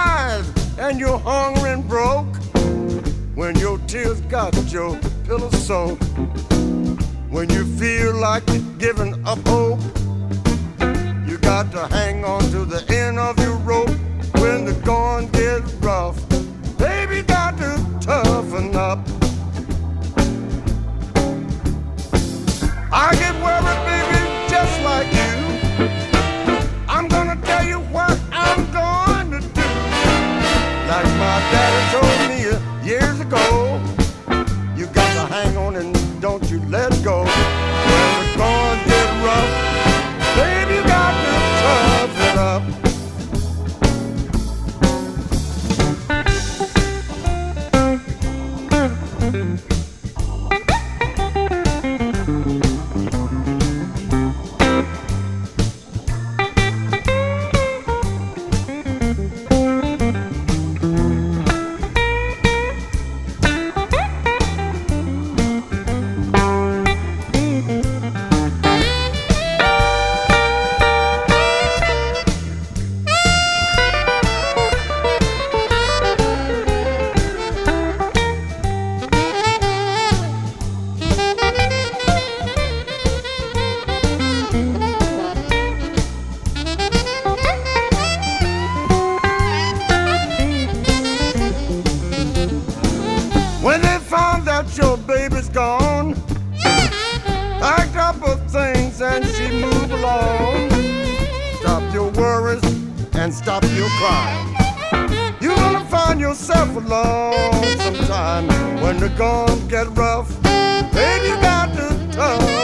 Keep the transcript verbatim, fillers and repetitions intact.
eyes and you're hungry and broke, when your tears got your pillow soaked, when you feel like giving up hope, you got to hang on to the end of your rope. When the going gets rough, baby, got to toughen up. I get worried, baby, just like you. I'm gonna tell you what I'm going to do. Like my daddy told me years ago, you got to hang on and don't you let go. When the going get rough, baby, you got to toughen up. When they found that your baby's gone, packed up her things and she moved along. Stop your worries and stop your crying. You're gonna find yourself alone sometime. When the going get rough, baby, you got to tough